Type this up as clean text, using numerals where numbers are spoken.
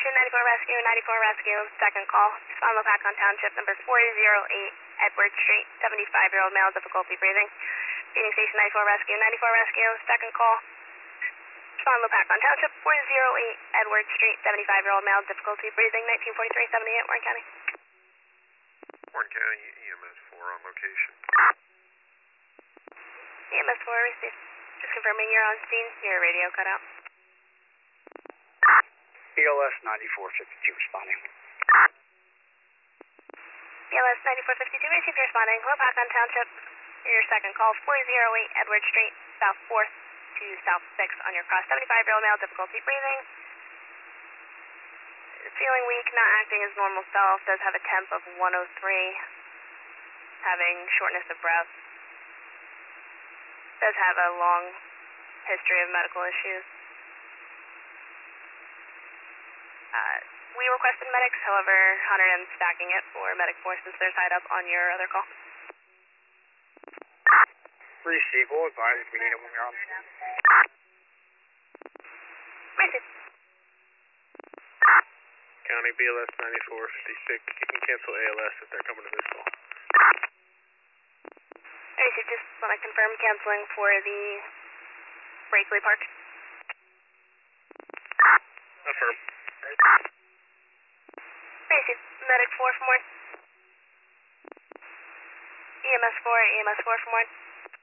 Station 94 Rescue, 94 Rescue, second call. Respond Lopakon Township, number 408 Edward Street, 75-year-old male, difficulty breathing. Feeding Station 94 Rescue, 94 Rescue, second call. Respond Lopakon Township, 408 Edward Street, 75-year-old male, difficulty breathing, 1943-78, Warren County. Warren County, EMS 4 on location. EMS 4 received. Just confirming you're on scene. Your radio cut out. BLS 9452 responding. BLS 9452 received, responding. Lopakon Township, your second call, 408 Edward Street, South 4th to South 6th on your cross. 75-year-old male, difficulty breathing. Feeling weak, not acting as normal self, does have a temp of 103, having shortness of breath. Does have a long history of medical issues. We requested medics, however, Hunter M stacking it for medic force since they're tied up on your other call. Receive, we'll advise if we need it when we're on. Receive. County BLS 9456, you can cancel ALS if they're coming to this call. Receive, just want to confirm canceling for the Brakely Park. Affirm. Receive, medic 4 from Warren. EMS 4 from Warren.